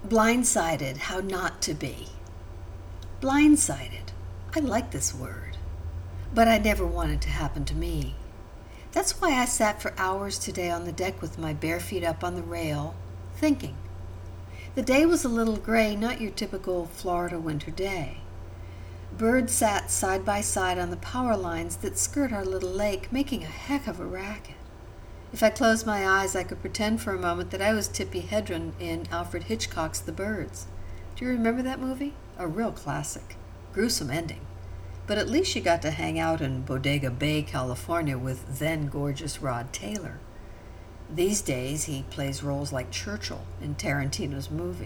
Blindsided, how not to be. Blindsided. I like this word, but I never wanted to happen to me. That's why I sat for hours today on the deck with my bare feet up on the rail, thinking. The day was a little gray, not your typical Florida winter day. Birds sat side by side on the power lines that skirt our little lake, making a heck of a racket. If I closed my eyes, I could pretend for a moment that I was Tippi Hedren in Alfred Hitchcock's The Birds. Do you remember that movie? A real classic. Gruesome ending. But at least you got to hang out in Bodega Bay, California with then gorgeous Rod Taylor. These days, he plays roles like Churchill in Tarantino's movie.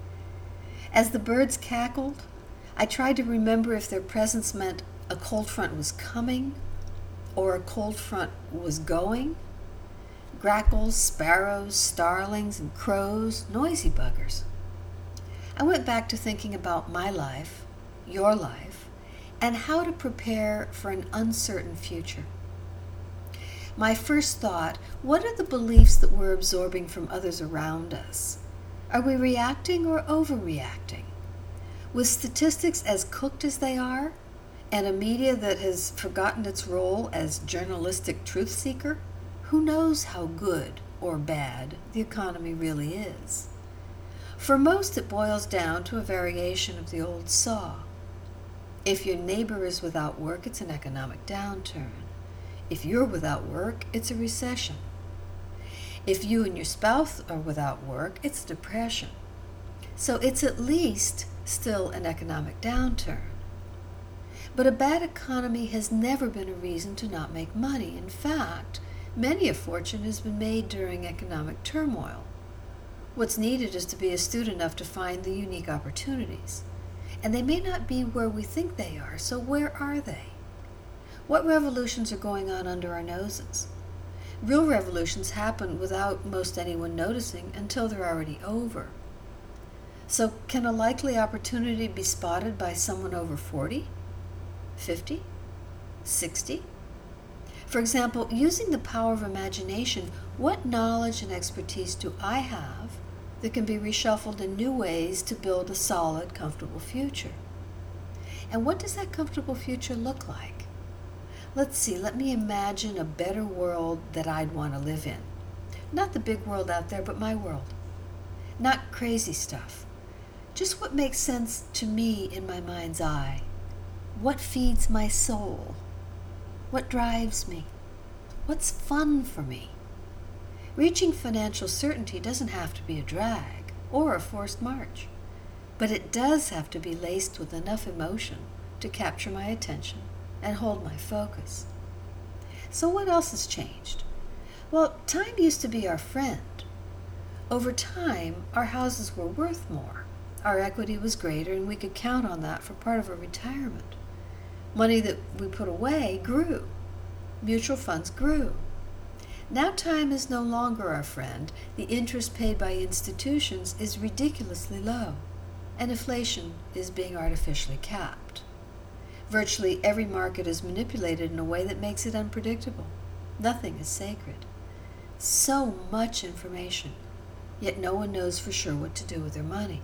As the birds cackled, I tried to remember if their presence meant a cold front was coming or a cold front was going. Grackles, sparrows, starlings, and crows, noisy buggers. I went back to thinking about my life, your life, and how to prepare for an uncertain future. My first thought, what are the beliefs that we're absorbing from others around us? Are we reacting or overreacting? With statistics as cooked as they are, and a media that has forgotten its role as journalistic truth seeker, who knows how good or bad the economy really is? For most, it boils down to a variation of the old saw. If your neighbor is without work, it's an economic downturn. If you're without work, it's a recession. If you and your spouse are without work, it's a depression. So it's at least still an economic downturn. But a bad economy has never been a reason to not make money. In fact, many a fortune has been made during economic turmoil. What's needed is to be astute enough to find the unique opportunities. And they may not be where we think they are, so where are they? What revolutions are going on under our noses? Real revolutions happen without most anyone noticing until they're already over. So can a likely opportunity be spotted by someone over 40, 50, 60? For example, using the power of imagination, what knowledge and expertise do I have that can be reshuffled in new ways to build a solid, comfortable future? And what does that comfortable future look like? Let's see, let me imagine a better world that I'd want to live in. Not the big world out there, but my world. Not crazy stuff. Just what makes sense to me in my mind's eye. What feeds my soul? What drives me? What's fun for me? Reaching financial certainty doesn't have to be a drag or a forced march, but it does have to be laced with enough emotion to capture my attention and hold my focus. So what else has changed? Well, time used to be our friend. Over time, our houses were worth more. Our equity was greater, and we could count on that for part of our retirement. Money that we put away grew. Mutual funds grew. Now time is no longer our friend. The interest paid by institutions is ridiculously low, and inflation is being artificially capped. Virtually every market is manipulated in a way that makes it unpredictable. Nothing is sacred. So much information, yet no one knows for sure what to do with their money.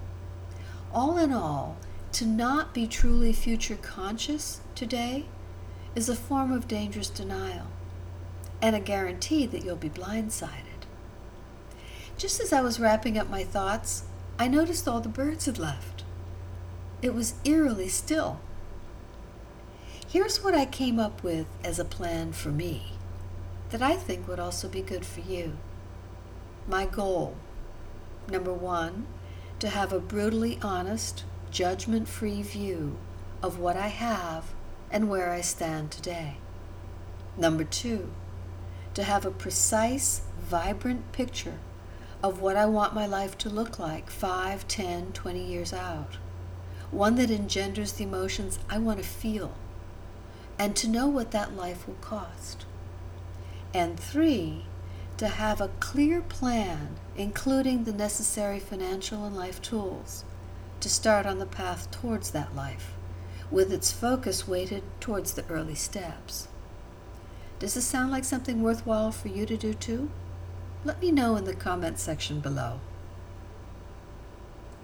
All in all, to not be truly future conscious today is a form of dangerous denial and a guarantee that you'll be blindsided. Just as I was wrapping up my thoughts, I noticed all the birds had left. It was eerily still. Here's what I came up with as a plan for me that I think would also be good for you. My goal, number 1, to have a brutally honest, judgment-free view of what I have and where I stand today. Number 2, to have a precise, vibrant picture of what I want my life to look like 5, 10, 20 years out. One that engenders the emotions I want to feel, and to know what that life will cost. And 3, to have a clear plan, including the necessary financial and life tools, to start on the path towards that life, with its focus weighted towards the early steps. Does this sound like something worthwhile for you to do too? Let me know in the comments section below.